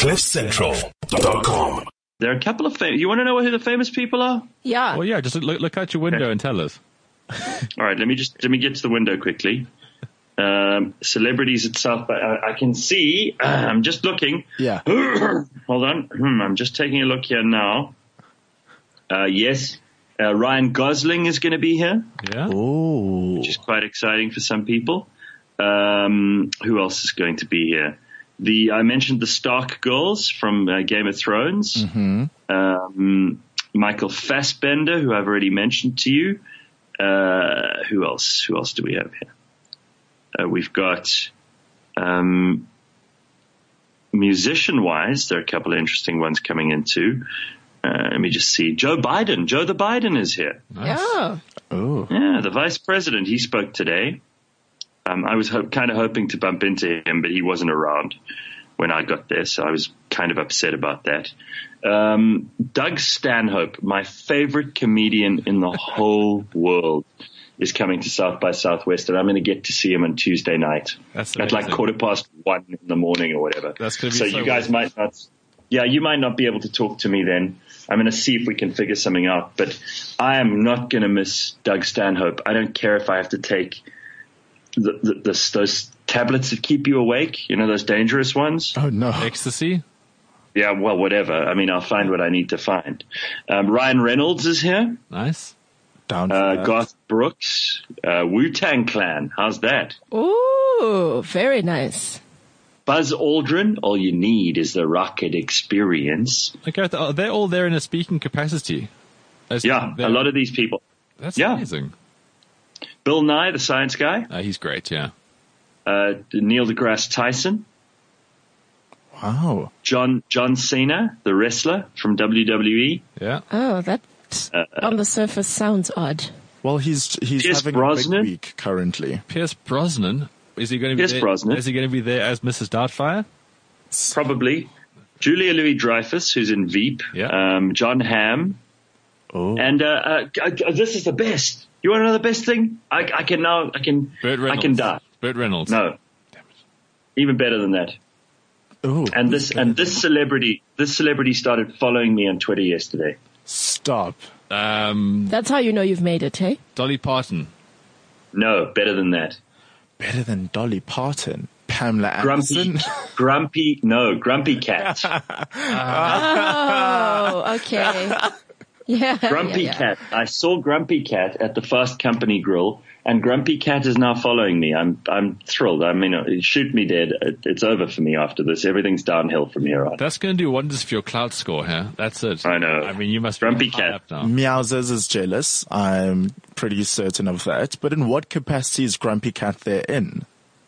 CliffCentral.com. There are a couple of you want to know who the famous people are? Yeah. Well, yeah, just look out your window and tell us. All right, let me get to the window quickly. Celebrities at South by I can see. I'm just looking. Yeah. Hold on. I'm just taking a look here now. Yes. Ryan Gosling is going to be here. Yeah. Oh. Which is quite exciting for some people. Who else is going to be here? I mentioned the Stark girls from Game of Thrones. Mm-hmm. Michael Fassbender, who I've already mentioned to you. Who else? Who else do we have here? We've got, musician-wise, there are a couple of interesting ones coming in too. Let me just see. Joe Biden. Joe the Biden is here. Nice. Yeah. Oh. Yeah, the vice president. He spoke today. I was kind of hoping to bump into him, but he wasn't around when I got there, so I was kind of upset about that. Doug Stanhope, my favorite comedian in the whole world, is coming to South by Southwest, and I'm going to get to see him on Tuesday night That's at like amazing. 1:15 in the morning or whatever. That's going to be so you guys might not. Yeah, you might not be able to talk to me then. I'm going to see if we can figure something out, but I am not going to miss Doug Stanhope. I don't care if I have to take those tablets that keep you awake, you know, those dangerous ones. Oh, no. Ecstasy? Yeah, well, whatever. I mean, I'll find what I need to find. Ryan Reynolds is here. Nice. Down for that. Garth Brooks, Wu-Tang Clan. How's that? Ooh, very nice. Buzz Aldrin. All you need is the rocket experience. Okay, they're all there in a speaking capacity. Yeah, a lot of these people. That's yeah. amazing. Bill Nye, the science guy. He's great, yeah. Neil deGrasse Tyson. Wow. John Cena, the wrestler from WWE. Yeah. Oh, that on the surface sounds odd. Well, he's Pierce having Brosnan? a big week currently. Pierce Brosnan. Is he going to be Pierce there? Brosnan. Is he going to be there as Mrs. Doubtfire? Probably. Julia Louis-Dreyfus, who's in Veep. Yeah. John Hamm. Oh. And this is the best. You want to know the best thing? I can Burt Reynolds. I can die. Burt Reynolds. No. Even better than that. Oh. And this celebrity started following me on Twitter yesterday. Stop. That's how you know you've made it, hey? Dolly Parton. No, better than that. Better than Dolly Parton. Pamela Anderson. Grumpy Cat. Oh, okay. Yeah. Grumpy Cat. I saw Grumpy Cat at the Fast Company Grill, and Grumpy Cat is now following me. I'm thrilled. I mean, shoot me dead. It's over for me after this. Everything's downhill from here on. That's going to do wonders for your clout score, huh? That's it. I know. I mean, you must Grumpy be high Cat. up now. Meowsers is jealous. I'm pretty certain of that. But in what capacity is Grumpy Cat there in?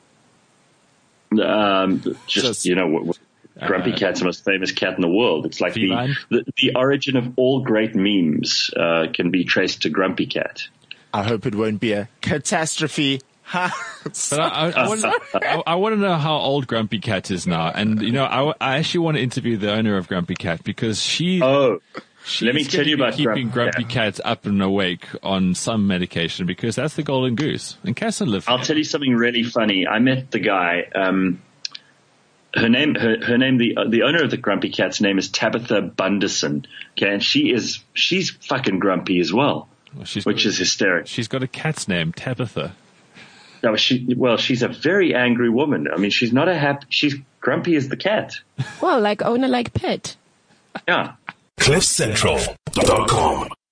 Just you know, Grumpy Cat's the most famous cat in the world. It's like Feline? the origin of all great memes can be traced to Grumpy Cat. I hope it won't be a catastrophe. But I want to know how old Grumpy Cat is now. And, you know, I actually want to interview the owner of Grumpy Cat because she's let me tell you about keeping Grumpy Cats up and awake on some medication because that's the golden goose. And Cass and live. I'll tell you something really funny. I met the guy. Her name, the owner of the Grumpy Cat's name is Tabitha Bunderson. Okay, and she's fucking grumpy as well, which is hysterical. She's got a cat's name, Tabitha. No, she's a very angry woman. I mean, she's not she's grumpy as the cat. Well, like owner, like pet. Yeah. CliffCentral.com